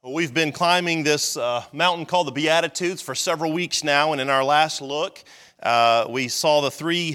Well, we've been climbing this mountain called the Beatitudes for several weeks now, and in our last look, we saw the three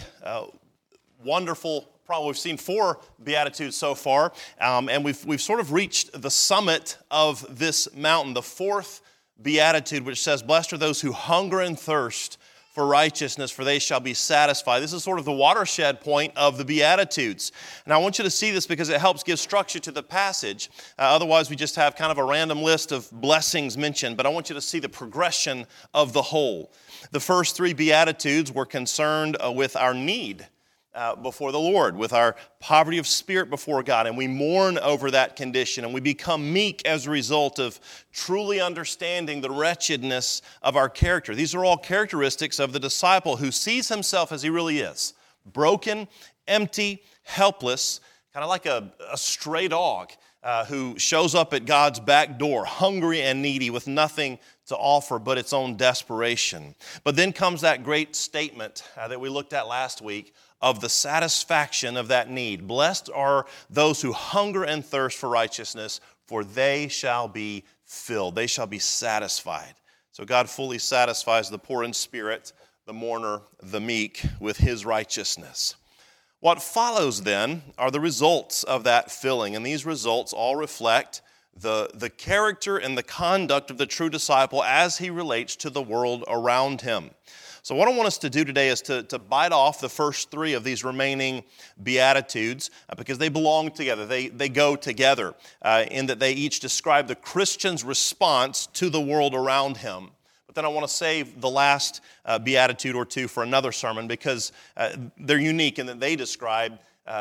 wonderful, probably we've seen four Beatitudes so far, and we've sort of reached the summit of this mountain, the fourth Beatitude, which says, "Blessed are those who hunger and thirst for righteousness, for they shall be satisfied." This is sort of the watershed point of the Beatitudes. And I want you to see this because it helps give structure to the passage. Otherwise, we just have kind of a random list of blessings mentioned, but I want you to see the progression of the whole. The first three Beatitudes were concerned with our need before the Lord, with our poverty of spirit before God, and we mourn over that condition, and we become meek as a result of truly understanding the wretchedness of our character. These are all characteristics of the disciple who sees himself as he really is, broken, empty, helpless, kind of like a stray dog who shows up at God's back door, hungry and needy with nothing to offer but its own desperation. But then comes that great statement that we looked at last week of the satisfaction of that need. "Blessed are those who hunger and thirst for righteousness, for they shall be filled." They shall be satisfied. So God fully satisfies the poor in spirit, the mourner, the meek with His righteousness. What follows then are the results of that filling, and these results all reflect the character and the conduct of the true disciple as he relates to the world around him. So what I want us to do today is to bite off the first three of these remaining Beatitudes because they belong together. They go together in that they each describe the Christian's response to the world around him. But then I want to save the last Beatitude or two for another sermon because they're unique in that they describe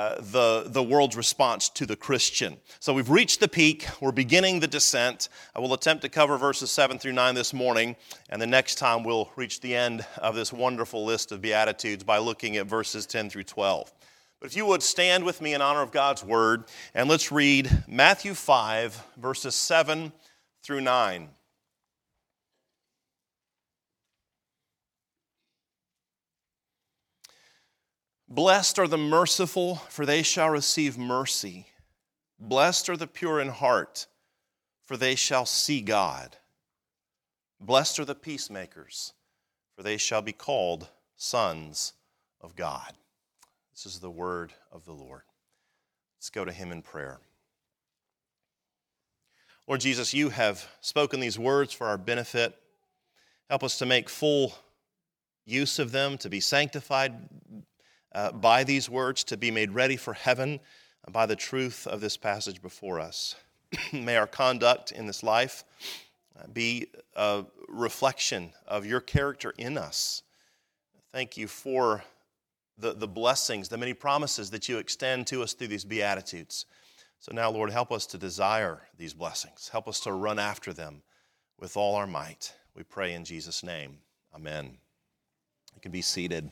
the world's response to the Christian. So we've reached the peak. We're beginning the descent. I will attempt to cover verses 7 through 9 this morning, and the next time we'll reach the end of this wonderful list of Beatitudes by looking at verses 10 through 12. But if you would stand with me in honor of God's Word, and let's read Matthew 5, verses 7 through 9. "Blessed are the merciful, for they shall receive mercy. Blessed are the pure in heart, for they shall see God. Blessed are the peacemakers, for they shall be called sons of God." This is the word of the Lord. Let's go to Him in prayer. Lord Jesus, You have spoken these words for our benefit. Help us to make full use of them, to be sanctified by these words, to be made ready for heaven by the truth of this passage before us. May our conduct in this life be a reflection of Your character in us. Thank You for the blessings, the many promises that You extend to us through these Beatitudes. So now, Lord, help us to desire these blessings. Help us to run after them with all our might. We pray in Jesus' name. Amen. You can be seated.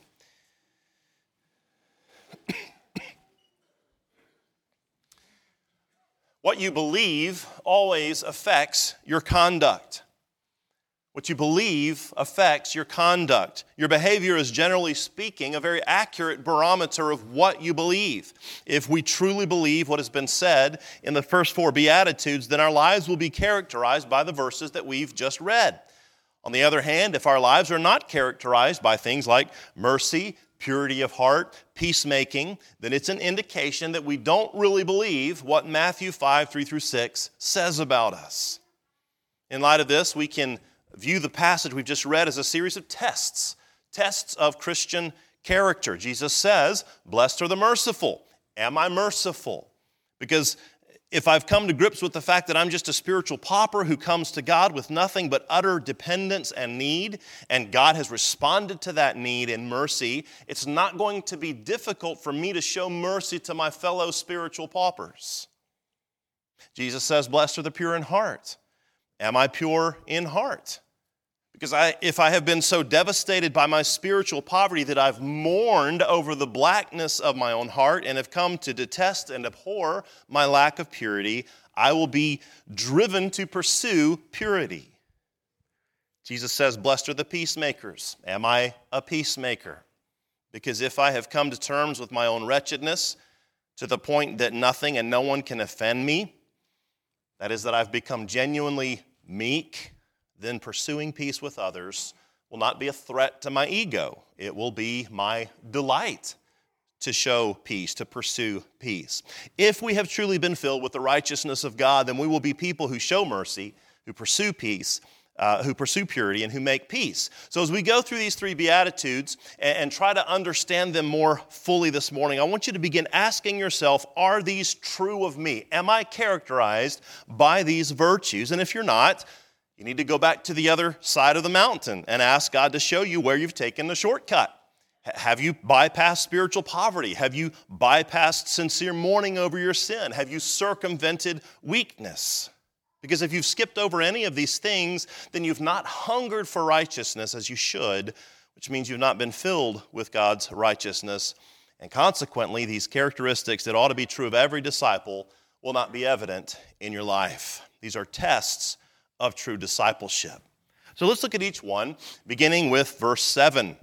What you believe always affects your conduct. What you believe affects your conduct. Your behavior is, generally speaking, a very accurate barometer of what you believe. If we truly believe what has been said in the first four Beatitudes, then our lives will be characterized by the verses that we've just read. On the other hand, if our lives are not characterized by things like mercy, purity of heart, peacemaking, then it's an indication that we don't really believe what Matthew 5, 3 through 6 says about us. In light of this, we can view the passage we've just read as a series of tests of Christian character. Jesus says, "Blessed are the merciful." Am I merciful? Because if I've come to grips with the fact that I'm just a spiritual pauper who comes to God with nothing but utter dependence and need, and God has responded to that need in mercy, it's not going to be difficult for me to show mercy to my fellow spiritual paupers. Jesus says, "Blessed are the pure in heart." Am I pure in heart? Because if I have been so devastated by my spiritual poverty that I've mourned over the blackness of my own heart and have come to detest and abhor my lack of purity, I will be driven to pursue purity. Jesus says, "Blessed are the peacemakers." Am I a peacemaker? Because if I have come to terms with my own wretchedness to the point that nothing and no one can offend me, that is, that I've become genuinely meek, then pursuing peace with others will not be a threat to my ego. It will be my delight to show peace, to pursue peace. If we have truly been filled with the righteousness of God, then we will be people who show mercy, who pursue peace, who pursue purity, and who make peace. So as we go through these three Beatitudes and try to understand them more fully this morning, I want you to begin asking yourself, are these true of me? Am I characterized by these virtues? And if you're not, you need to go back to the other side of the mountain and ask God to show you where you've taken the shortcut. Have you bypassed spiritual poverty? Have you bypassed sincere mourning over your sin? Have you circumvented weakness? Because if you've skipped over any of these things, then you've not hungered for righteousness as you should, which means you've not been filled with God's righteousness. And consequently, these characteristics that ought to be true of every disciple will not be evident in your life. These are tests of true discipleship. So let's look at each one, beginning with verse 7.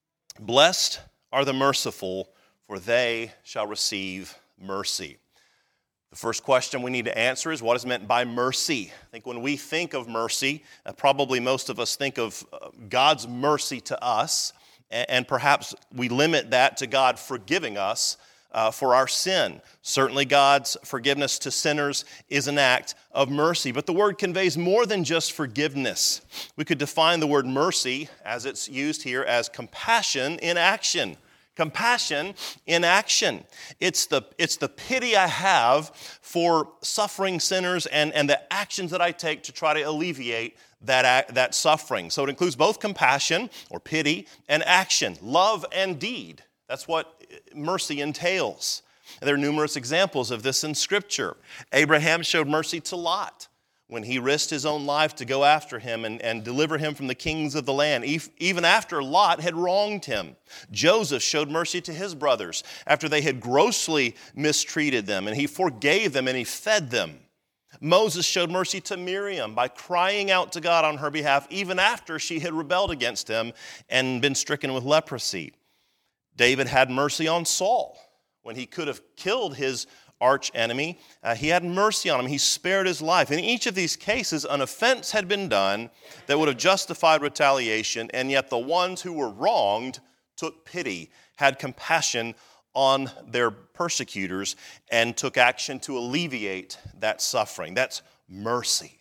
Blessed are the merciful, for they shall receive mercy. The first question we need to answer is, what is meant by mercy? I think when we think of mercy, probably most of us think of God's mercy to us, and perhaps we limit that to God forgiving us for our sin. Certainly God's forgiveness to sinners is an act of mercy, but the word conveys more than just forgiveness. We could define the word mercy, as it's used here, as compassion in action. Compassion in action. It's the pity I have for suffering sinners and the actions that I take to try to alleviate that suffering. So it includes both compassion or pity and action, love and deed. That's what mercy entails. There are numerous examples of this in Scripture. Abraham showed mercy to Lot when he risked his own life to go after him and deliver him from the kings of the land, even after Lot had wronged him. Joseph showed mercy to his brothers after they had grossly mistreated them, and he forgave them and he fed them. Moses showed mercy to Miriam by crying out to God on her behalf, even after she had rebelled against him and been stricken with leprosy. David had mercy on Saul when he could have killed his arch enemy. He had mercy on him. He spared his life. In each of these cases, an offense had been done that would have justified retaliation, and yet the ones who were wronged took pity, had compassion on their persecutors, and took action to alleviate that suffering. That's mercy.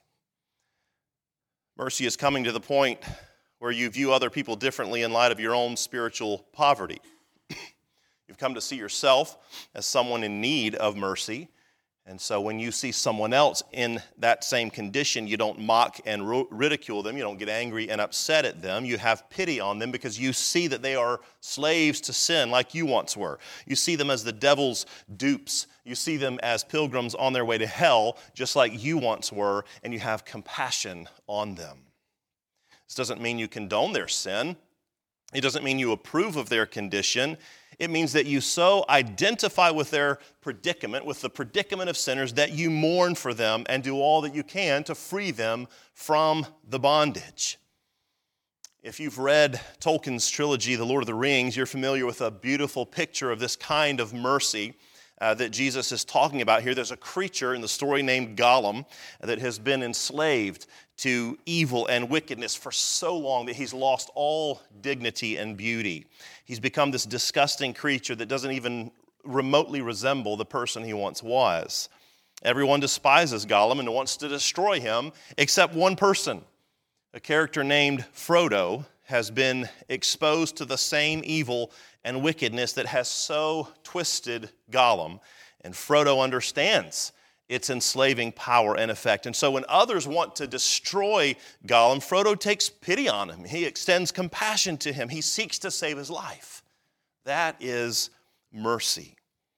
Mercy is coming to the point where you view other people differently in light of your own spiritual poverty. You've come to see yourself as someone in need of mercy. And so when you see someone else in that same condition, you don't mock and ridicule them. You don't get angry and upset at them. You have pity on them because you see that they are slaves to sin like you once were. You see them as the devil's dupes. You see them as pilgrims on their way to hell, just like you once were, and you have compassion on them. This doesn't mean you condone their sin. It doesn't mean you approve of their condition. It means that you so identify with their predicament, with the predicament of sinners, that you mourn for them and do all that you can to free them from the bondage. If you've read Tolkien's trilogy, The Lord of the Rings, you're familiar with a beautiful picture of this kind of mercy that Jesus is talking about here. There's a creature in the story named Gollum that has been enslaved to evil and wickedness for so long that he's lost all dignity and beauty. He's become this disgusting creature that doesn't even remotely resemble the person he once was. Everyone despises Gollum and wants to destroy him, except one person. A character named Frodo has been exposed to the same evil and wickedness that has so twisted Gollum. And Frodo understands its enslaving power and effect. And so when others want to destroy Gollum, Frodo takes pity on him. He extends compassion to him. He seeks to save his life. That is mercy.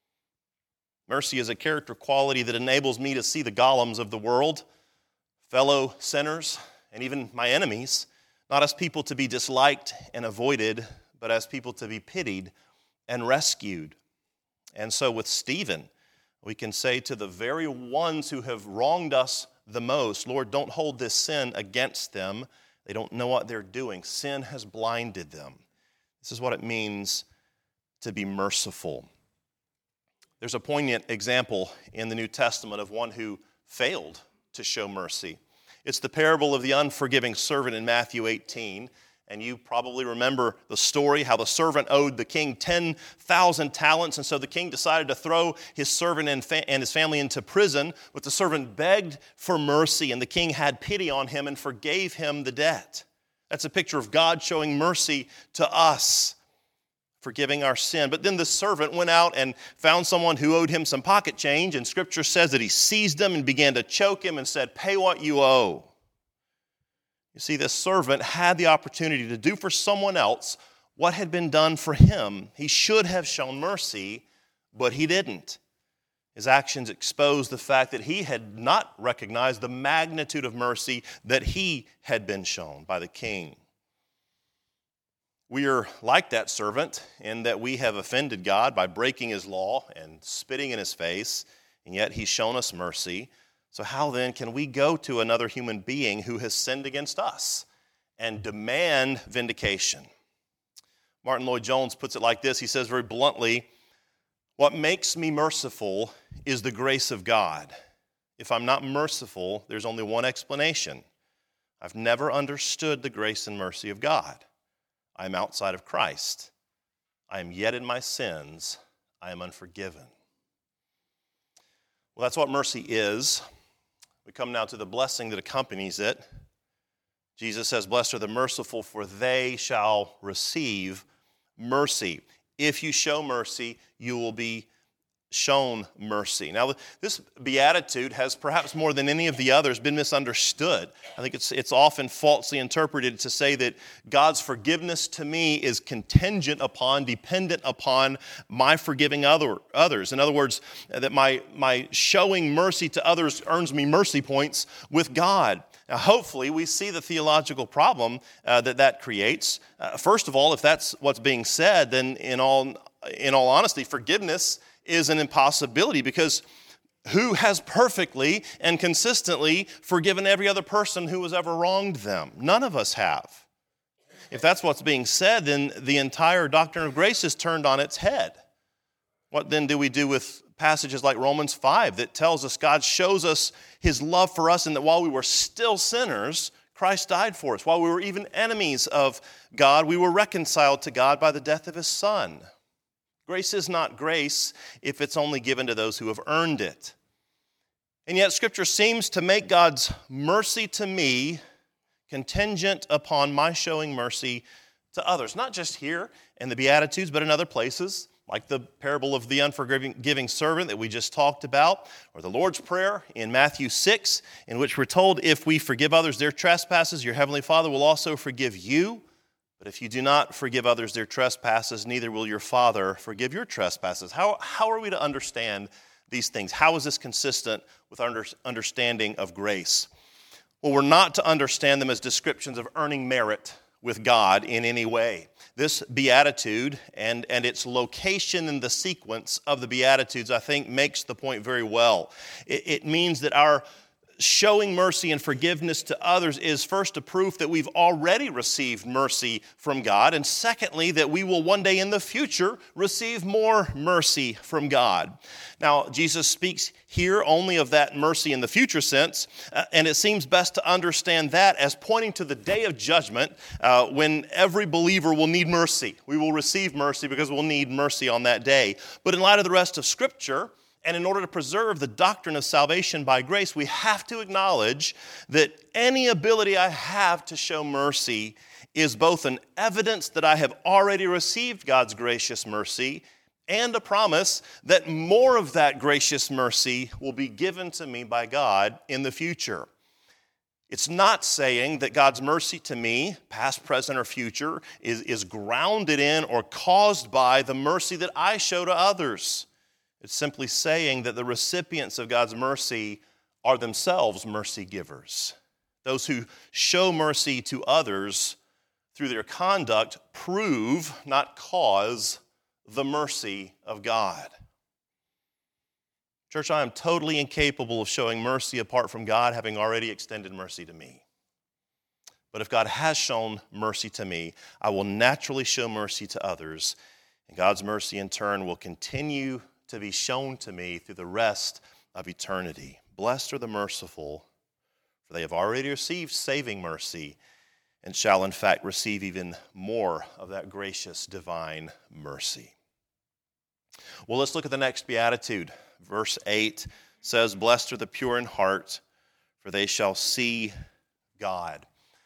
Mercy is a character quality that enables me to see the Gollums of the world, fellow sinners, and even my enemies, not as people to be disliked and avoided, but as people to be pitied and rescued. And so with Stephen, we can say to the very ones who have wronged us the most, Lord, don't hold this sin against them. They don't know what they're doing. Sin has blinded them. This is what it means to be merciful. There's a poignant example in the New Testament of one who failed to show mercy. It's the parable of the unforgiving servant in Matthew 18. And you probably remember the story, how the servant owed the king 10,000 talents. And so the king decided to throw his servant and his family into prison. But the servant begged for mercy, and the king had pity on him and forgave him the debt. That's a picture of God showing mercy to us, forgiving our sin. But then the servant went out and found someone who owed him some pocket change. And Scripture says that he seized him and began to choke him and said, "Pay what you owe." You see, this servant had the opportunity to do for someone else what had been done for him. He should have shown mercy, but he didn't. His actions exposed the fact that he had not recognized the magnitude of mercy that he had been shown by the king. We are like that servant in that we have offended God by breaking his law and spitting in his face, and yet he's shown us mercy. So how then can we go to another human being who has sinned against us and demand vindication? Martin Lloyd-Jones puts it like this. He says very bluntly, "What makes me merciful is the grace of God. If I'm not merciful, there's only one explanation. I've never understood the grace and mercy of God. I am outside of Christ. I am yet in my sins. I am unforgiven." Well, that's what mercy is. We come now to the blessing that accompanies it. Jesus says, "Blessed are the merciful, for they shall receive mercy." If you show mercy, you will be shown mercy. Now, this beatitude has perhaps more than any of the others been misunderstood. I think it's often falsely interpreted to say that God's forgiveness to me is contingent upon, dependent upon my forgiving others. In other words, that my showing mercy to others earns me mercy points with God. Now, hopefully, we see the theological problem that creates. First of all, if that's what's being said, then in all honesty, forgiveness is an impossibility, because who has perfectly and consistently forgiven every other person who has ever wronged them? None of us have. If that's what's being said, then the entire doctrine of grace is turned on its head. What then do we do with passages like Romans 5 that tells us God shows us his love for us, and that while we were still sinners, Christ died for us. While we were even enemies of God, we were reconciled to God by the death of his Son. Grace is not grace if it's only given to those who have earned it. And yet Scripture seems to make God's mercy to me contingent upon my showing mercy to others. Not just here in the Beatitudes, but in other places, like the parable of the unforgiving servant that we just talked about, or the Lord's Prayer in Matthew 6, in which we're told, if we forgive others their trespasses, your heavenly Father will also forgive you. But if you do not forgive others their trespasses, neither will your Father forgive your trespasses. How are we to understand these things? How is this consistent with our understanding of grace? Well, we're not to understand them as descriptions of earning merit with God in any way. This beatitude and its location in the sequence of the Beatitudes, I think, makes the point very well. It means that our showing mercy and forgiveness to others is first a proof that we've already received mercy from God, and secondly, that we will one day in the future receive more mercy from God. Now, Jesus speaks here only of that mercy in the future sense, and it seems best to understand that as pointing to the day of judgment when every believer will need mercy. We will receive mercy because we'll need mercy on that day. But in light of the rest of Scripture, and in order to preserve the doctrine of salvation by grace, we have to acknowledge that any ability I have to show mercy is both an evidence that I have already received God's gracious mercy and a promise that more of that gracious mercy will be given to me by God in the future. It's not saying that God's mercy to me, past, present, or future, is grounded in or caused by the mercy that I show to others. It's simply saying that the recipients of God's mercy are themselves mercy givers. Those who show mercy to others through their conduct prove, not cause, the mercy of God. Church, I am totally incapable of showing mercy apart from God having already extended mercy to me. But if God has shown mercy to me, I will naturally show mercy to others, and God's mercy in turn will continue to be shown to me through the rest of eternity. Blessed are the merciful, for they have already received saving mercy, and shall in fact receive even more of that gracious divine mercy. Well, let's look at the next beatitude. Verse 8 says, "Blessed are the pure in heart, for they shall see God."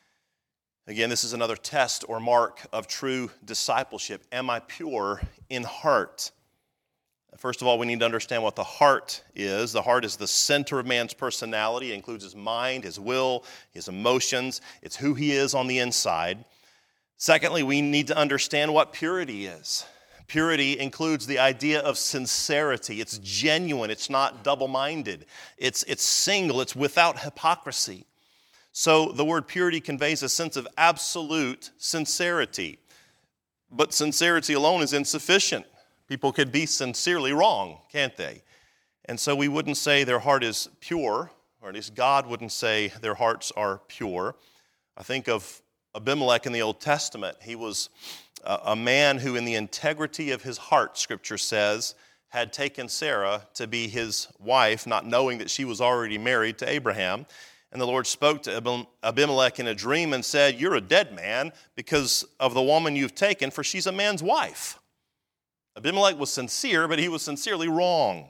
Again, this is another test or mark of true discipleship. Am I pure in heart? First of all, we need to understand what the heart is. The heart is the center of man's personality. It includes his mind, his will, his emotions. It's who he is on the inside. Secondly, we need to understand what purity is. Purity includes the idea of sincerity. It's genuine. It's not double-minded. It's single. It's without hypocrisy. So the word purity conveys a sense of absolute sincerity. But sincerity alone is insufficient. People could be sincerely wrong, can't they? And so we wouldn't say their heart is pure, or at least God wouldn't say their hearts are pure. I think of Abimelech in the Old Testament. He was a man who, in the integrity of his heart, Scripture says, had taken Sarah to be his wife, not knowing that she was already married to Abraham. And the Lord spoke to Abimelech in a dream and said, "You're a dead man because of the woman you've taken, for she's a man's wife." Abimelech was sincere, but he was sincerely wrong.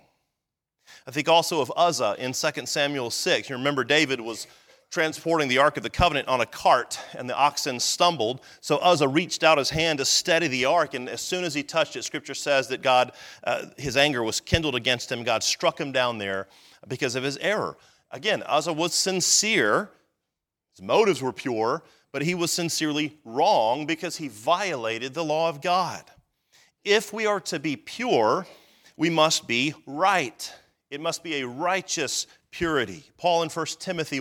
I think also of Uzzah in 2 Samuel 6. You remember David was transporting the Ark of the Covenant on a cart, and the oxen stumbled. So Uzzah reached out his hand to steady the ark, and as soon as he touched it, Scripture says that God, his anger was kindled against him. God struck him down there because of his error. Again, Uzzah was sincere. His motives were pure, but he was sincerely wrong because he violated the law of God. If we are to be pure, we must be right. It must be a righteous purity. Paul in 1 Timothy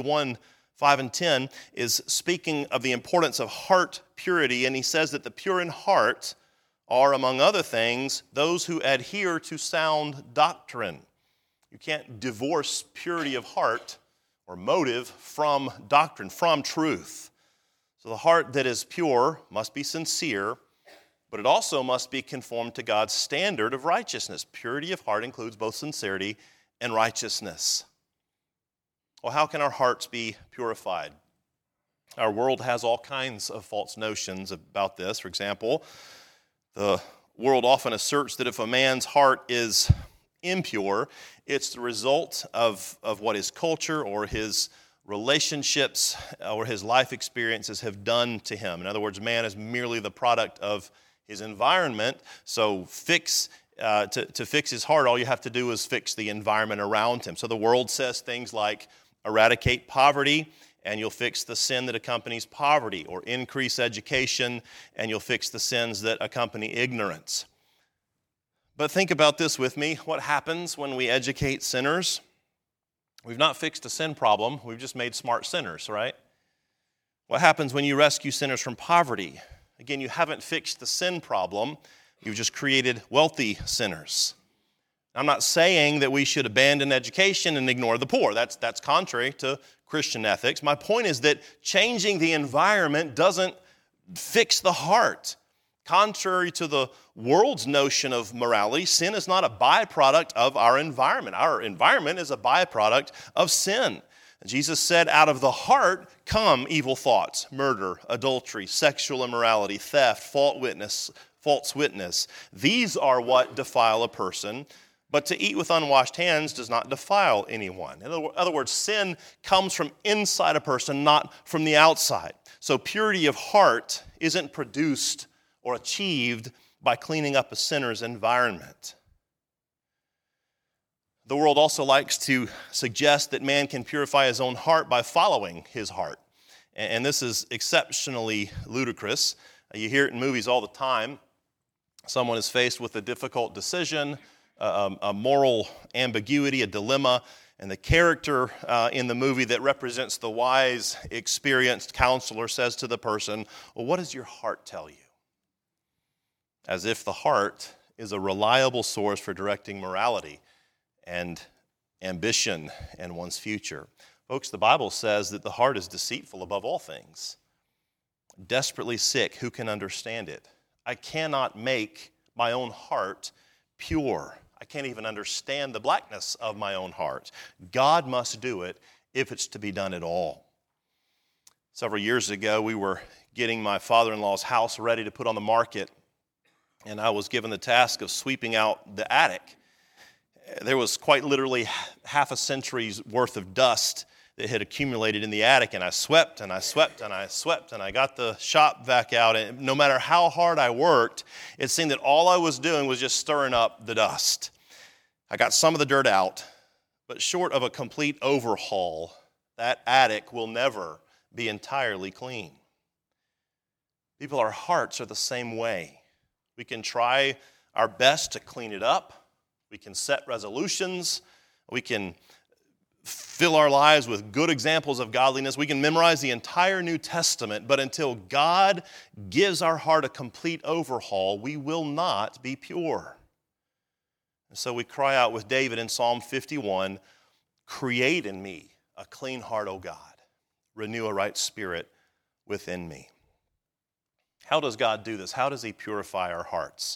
1:5-10 is speaking of the importance of heart purity, and he says that the pure in heart are, among other things, those who adhere to sound doctrine. You can't divorce purity of heart or motive from doctrine, from truth. So the heart that is pure must be sincere, but it also must be conformed to God's standard of righteousness. Purity of heart includes both sincerity and righteousness. Well, how can our hearts be purified? Our world has all kinds of false notions about this. For example, the world often asserts that if a man's heart is impure, it's the result of what his culture or his relationships or his life experiences have done to him. In other words, man is merely the product of his environment. So to fix his heart, all you have to do is fix the environment around him. So the world says things like eradicate poverty and you'll fix the sin that accompanies poverty, or increase education and you'll fix the sins that accompany ignorance. But think about this with me. What happens when we educate sinners? We've not fixed a sin problem. We've just made smart sinners, right? What happens when you rescue sinners from poverty? Again, you haven't fixed the sin problem. You've just created wealthy sinners. I'm not saying that we should abandon education and ignore the poor. That's contrary to Christian ethics. My point is that changing the environment doesn't fix the heart. Contrary to the world's notion of morality, sin is not a byproduct of our environment. Our environment is a byproduct of sin. Jesus said, out of the heart come evil thoughts, murder, adultery, sexual immorality, theft, false witness. These are what defile a person, but to eat with unwashed hands does not defile anyone. In other words, sin comes from inside a person, not from the outside. So purity of heart isn't produced or achieved by cleaning up a sinner's environment. The world also likes to suggest that man can purify his own heart by following his heart. And this is exceptionally ludicrous. You hear it in movies all the time. Someone is faced with a difficult decision, a moral ambiguity, a dilemma, and the character in the movie that represents the wise, experienced counselor says to the person, "Well, what does your heart tell you?" As if the heart is a reliable source for directing morality and ambition and one's future. Folks, the Bible says that the heart is deceitful above all things, desperately sick. Who can understand it? I cannot make my own heart pure. I can't even understand the blackness of my own heart. God must do it, if it's to be done at all. Several years ago, we were getting my father-in-law's house ready to put on the market, and I was given the task of sweeping out the attic. There was quite literally half a century's worth of dust that had accumulated in the attic, and I swept and I swept and I swept, and I got the shop vac out, and no matter how hard I worked, it seemed that all I was doing was just stirring up the dust. I got some of the dirt out, but short of a complete overhaul, that attic will never be entirely clean. People, our hearts are the same way. We can try our best to clean it up. We can set resolutions. We can fill our lives with good examples of godliness. We can memorize the entire New Testament, but until God gives our heart a complete overhaul, we will not be pure. And so we cry out with David in Psalm 51, "Create in me a clean heart, O God. Renew a right spirit within me." How does God do this? How does He purify our hearts?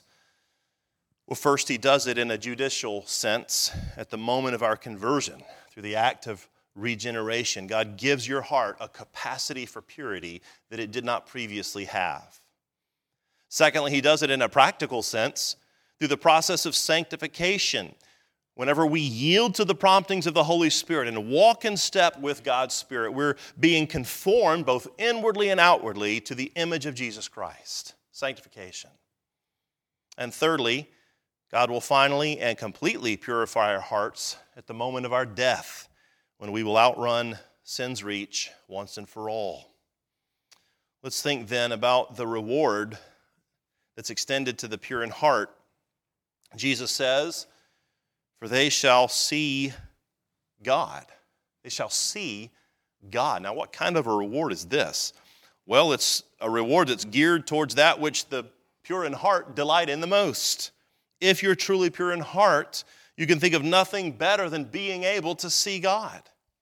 Well, first, He does it in a judicial sense at the moment of our conversion through the act of regeneration. God gives your heart a capacity for purity that it did not previously have. Secondly, He does it in a practical sense through the process of sanctification. Whenever we yield to the promptings of the Holy Spirit and walk in step with God's Spirit, we're being conformed both inwardly and outwardly to the image of Jesus Christ. Sanctification. And thirdly, God will finally and completely purify our hearts at the moment of our death, when we will outrun sin's reach once and for all. Let's think then about the reward that's extended to the pure in heart. Jesus says, "For they shall see God." They shall see God. Now, what kind of a reward is this? Well, it's a reward that's geared towards that which the pure in heart delight in the most. If you're truly pure in heart, you can think of nothing better than being able to see God.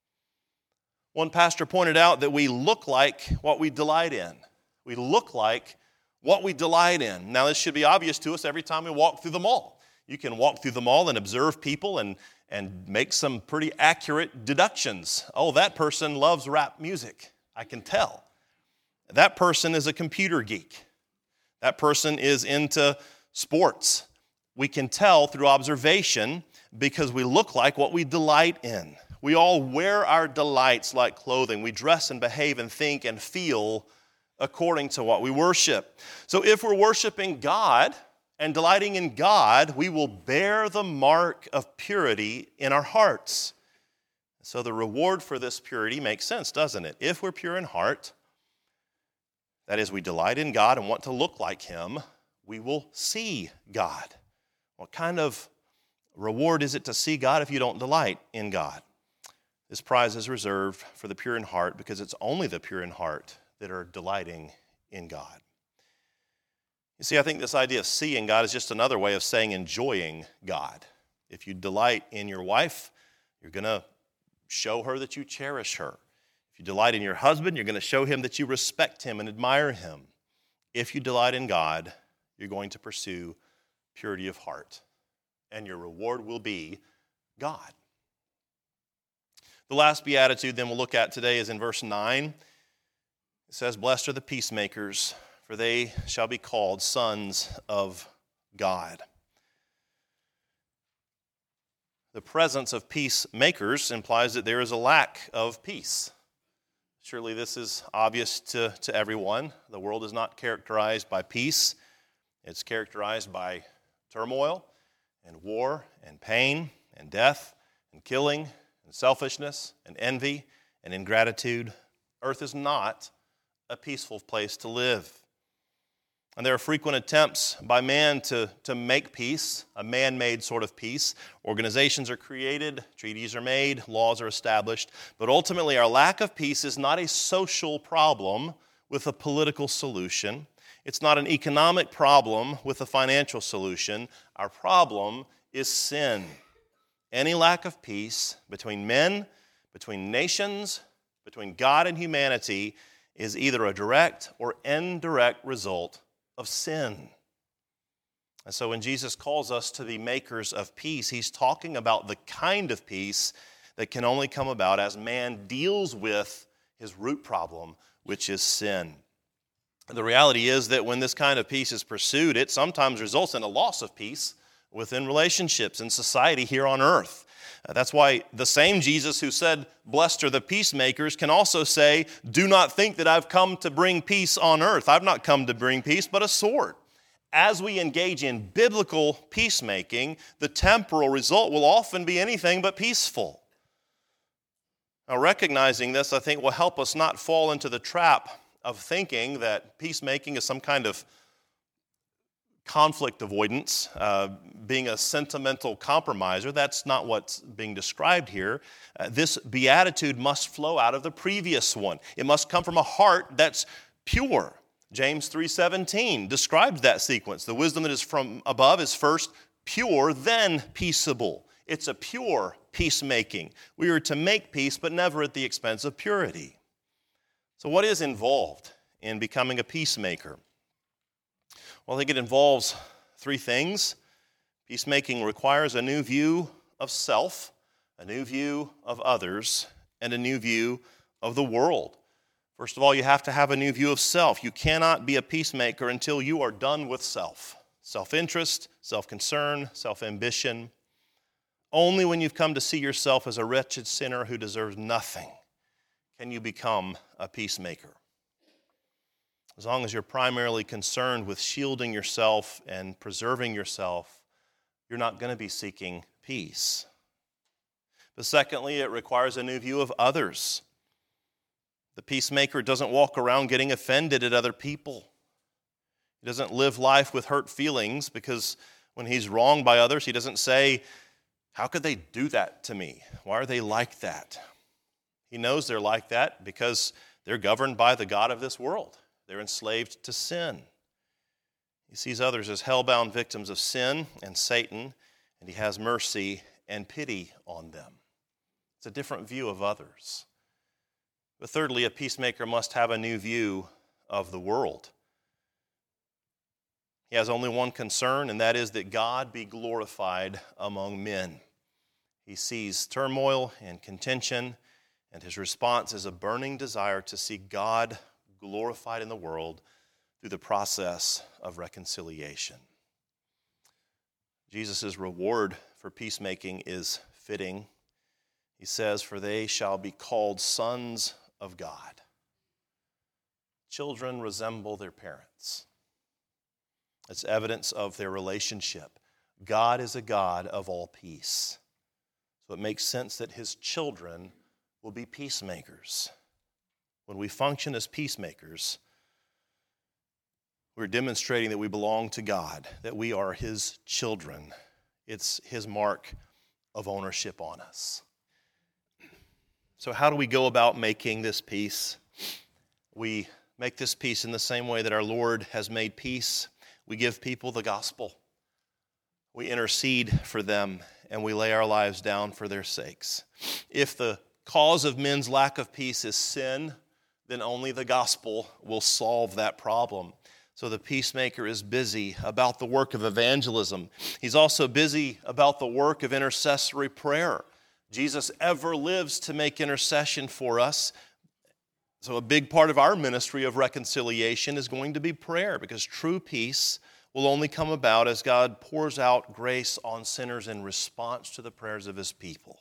One pastor pointed out that we look like what we delight in. We look like what we delight in. Now, this should be obvious to us every time we walk through the mall. You can walk through the mall and observe people and make some pretty accurate deductions. Oh, that person loves rap music. I can tell. That person is a computer geek. That person is into sports. We can tell through observation because we look like what we delight in. We all wear our delights like clothing. We dress and behave and think and feel according to what we worship. So if we're worshiping God and delighting in God, we will bear the mark of purity in our hearts. So the reward for this purity makes sense, doesn't it? If we're pure in heart, that is, we delight in God and want to look like Him, we will see God. What kind of reward is it to see God if you don't delight in God? This prize is reserved for the pure in heart because it's only the pure in heart that are delighting in God. You see, I think this idea of seeing God is just another way of saying enjoying God. If you delight in your wife, you're going to show her that you cherish her. If you delight in your husband, you're going to show him that you respect him and admire him. If you delight in God, you're going to pursue purity of heart, and your reward will be God. The last beatitude then we'll look at today is in verse 9. It says, "Blessed are the peacemakers, for they shall be called sons of God." The presence of peacemakers implies that there is a lack of peace. Surely this is obvious to everyone. The world is not characterized by peace. It's characterized by turmoil and war and pain and death and killing and selfishness and envy and ingratitude. Earth is not a peaceful place to live. And there are frequent attempts by man to make peace, a man-made sort of peace. Organizations are created, treaties are made, laws are established. But ultimately, our lack of peace is not a social problem with a political solution. It's not an economic problem with a financial solution. Our problem is sin. Any lack of peace between men, between nations, between God and humanity is either a direct or indirect result of sin. And so when Jesus calls us to be makers of peace, He's talking about the kind of peace that can only come about as man deals with his root problem, which is sin. The reality is that when this kind of peace is pursued, it sometimes results in a loss of peace within relationships and society here on earth. That's why the same Jesus who said, "Blessed are the peacemakers," can also say, "Do not think that I've come to bring peace on earth. I've not come to bring peace, but a sword." As we engage in biblical peacemaking, the temporal result will often be anything but peaceful. Now, recognizing this, I think, will help us not fall into the trap of thinking that peacemaking is some kind of conflict avoidance, being a sentimental compromiser. That's not what's being described here. This beatitude must flow out of the previous one. It must come from a heart that's pure. James 3:17 describes that sequence. The wisdom that is from above is first pure, then peaceable. It's a pure peacemaking. We are to make peace, but never at the expense of purity. So what is involved in becoming a peacemaker? Well, I think it involves three things. Peacemaking requires a new view of self, a new view of others, and a new view of the world. First of all, you have to have a new view of self. You cannot be a peacemaker until you are done with self. Self-interest, self-concern, self-ambition. Only when you've come to see yourself as a wretched sinner who deserves nothing can you become a peacemaker. As long as you're primarily concerned with shielding yourself and preserving yourself, you're not going to be seeking peace. But secondly, it requires a new view of others. The peacemaker doesn't walk around getting offended at other people. He doesn't live life with hurt feelings because when he's wronged by others, he doesn't say, "How could they do that to me? Why are they like that?" He knows they're like that because they're governed by the god of this world. They're enslaved to sin. He sees others as hell-bound victims of sin and Satan, and he has mercy and pity on them. It's a different view of others. But thirdly, a peacemaker must have a new view of the world. He has only one concern, and that is that God be glorified among men. He sees turmoil and contention, and his response is a burning desire to see God glorified in the world through the process of reconciliation. Jesus' reward for peacemaking is fitting. He says, "For they shall be called sons of God." Children resemble their parents. It's evidence of their relationship. God is a God of all peace. So it makes sense that his children will be peacemakers. When we function as peacemakers, we're demonstrating that we belong to God, that we are his children. It's his mark of ownership on us. So how do we go about making this peace? We make this peace in the same way that our Lord has made peace. We give people the gospel. We intercede for them, and we lay our lives down for their sakes. If the cause of men's lack of peace is sin, then only the gospel will solve that problem. So the peacemaker is busy about the work of evangelism. He's also busy about the work of intercessory prayer. Jesus ever lives to make intercession for us. So a big part of our ministry of reconciliation is going to be prayer, because true peace will only come about as God pours out grace on sinners in response to the prayers of his people.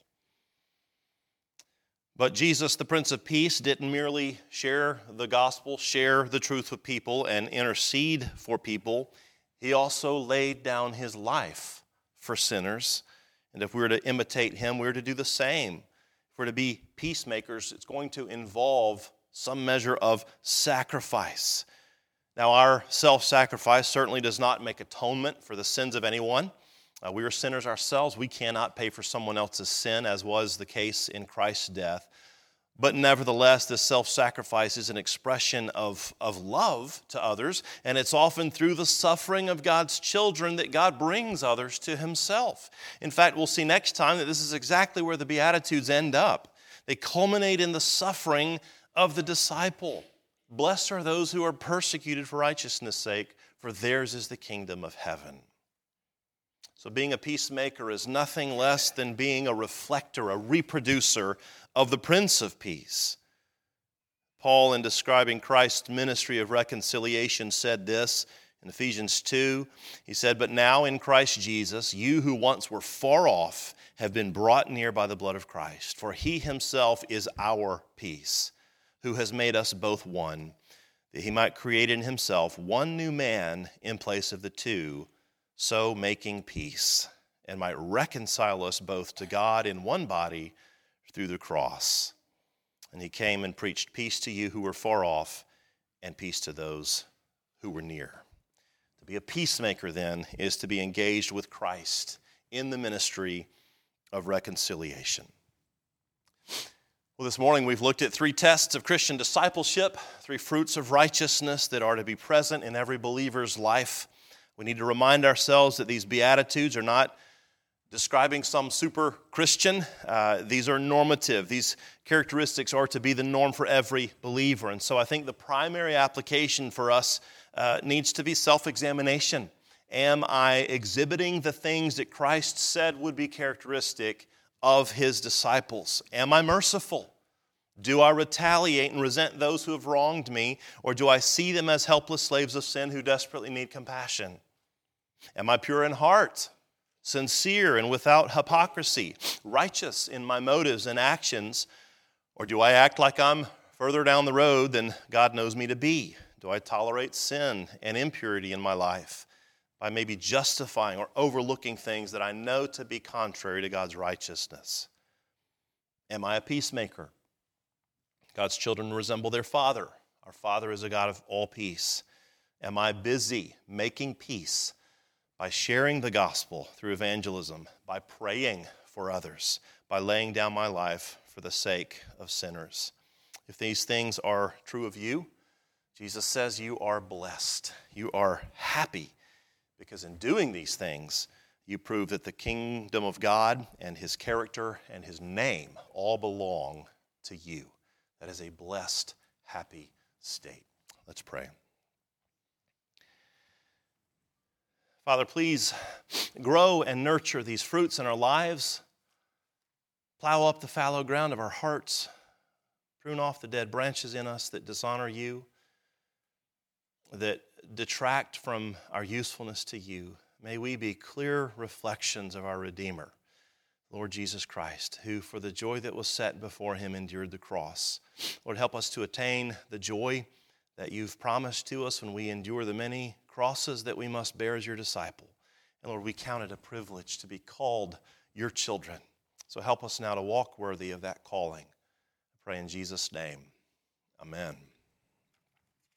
But Jesus, the Prince of Peace, didn't merely share the gospel, share the truth with people, and intercede for people. He also laid down his life for sinners. And if we were to imitate him, we were to do the same. If we're to be peacemakers, it's going to involve some measure of sacrifice. Now, our self-sacrifice certainly does not make atonement for the sins of anyone. We are sinners ourselves. We cannot pay for someone else's sin, as was the case in Christ's death. But nevertheless, this self-sacrifice is an expression of love to others, and it's often through the suffering of God's children that God brings others to himself. In fact, we'll see next time that this is exactly where the Beatitudes end up. They culminate in the suffering of the disciple. Blessed are those who are persecuted for righteousness' sake, for theirs is the kingdom of heaven. So being a peacemaker is nothing less than being a reflector, a reproducer of the Prince of Peace. Paul, in describing Christ's ministry of reconciliation, said this in Ephesians 2. He said, "But now in Christ Jesus, you who once were far off have been brought near by the blood of Christ. For he himself is our peace, who has made us both one, that he might create in himself one new man in place of the two, so making peace, and might reconcile us both to God in one body through the cross. And he came and preached peace to you who were far off, and peace to those who were near." To be a peacemaker, then, is to be engaged with Christ in the ministry of reconciliation. Well, this morning we've looked at 3 tests of Christian discipleship, 3 fruits of righteousness that are to be present in every believer's life. We need to remind ourselves that these Beatitudes are not describing some super Christian. These are normative. These characteristics are to be the norm for every believer. And so I think the primary application for us needs to be self-examination. Am I exhibiting the things that Christ said would be characteristic of his disciples? Am I merciful? Do I retaliate and resent those who have wronged me, or do I see them as helpless slaves of sin who desperately need compassion? Am I pure in heart, sincere and without hypocrisy, righteous in my motives and actions, or do I act like I'm further down the road than God knows me to be? Do I tolerate sin and impurity in my life by maybe justifying or overlooking things that I know to be contrary to God's righteousness? Am I a peacemaker? God's children resemble their Father. Our Father is a God of all peace. Am I busy making peace by sharing the gospel through evangelism, by praying for others, by laying down my life for the sake of sinners? If these things are true of you, Jesus says you are blessed. You are happy, because in doing these things, you prove that the kingdom of God and his character and his name all belong to you. That is a blessed, happy state. Let's pray. Father, please grow and nurture these fruits in our lives. Plow up the fallow ground of our hearts. Prune off the dead branches in us that dishonor you, that detract from our usefulness to you. May we be clear reflections of our Redeemer, Lord Jesus Christ, who for the joy that was set before him endured the cross. Lord, help us to attain the joy that you've promised to us when we endure the many crosses that we must bear as your disciple. And Lord, we count it a privilege to be called your children. So help us now to walk worthy of that calling. I pray in Jesus' name. Amen.